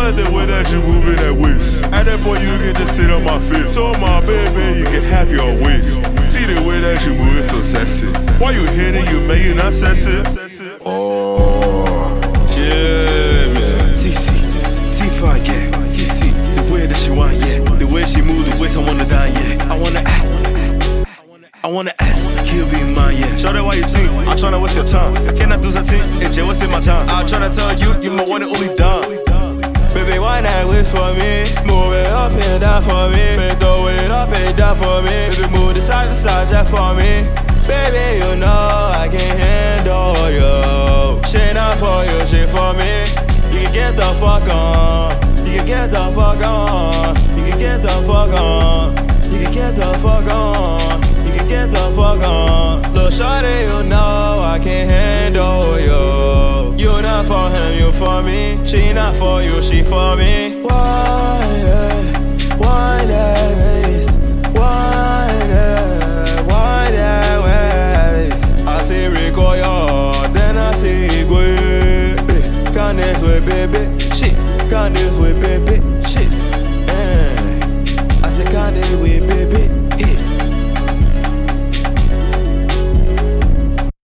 like the way that you moving that waist. At that point you can just sit on my face. So my baby, you can have your waist. See the way that you moving so sexy. Why you hitting you, man, you not sexy? Oh, yeah, man. See, fine, yeah. See, the way that she want, yeah. The way she move, the waist, I wanna die, yeah. I wanna ask, he'll be mine, yeah. Show that why you think I'm tryna waste your time. I cannot do something, it's just wasting my time. I'm tryna tell you, you my one and only dime. Baby, why not wait for me? Move it up and down for me. Baby, throw it up and down for me. Baby, move the side to side just for me. Baby, you know I can handle you. Shit not for you, shit for me. You can get the fuck on. You can get the fuck on. You can get the fuck on. You can get the fuck on. You can get the fuck on. Look, shawty, you know I can handle you. You not for him, you for me. She not for you, she for me. Why that waist? Why that waist? I see recoil, then I see go. Can this way, baby? Shit, can this way, baby? Shit. I say, can this way, baby?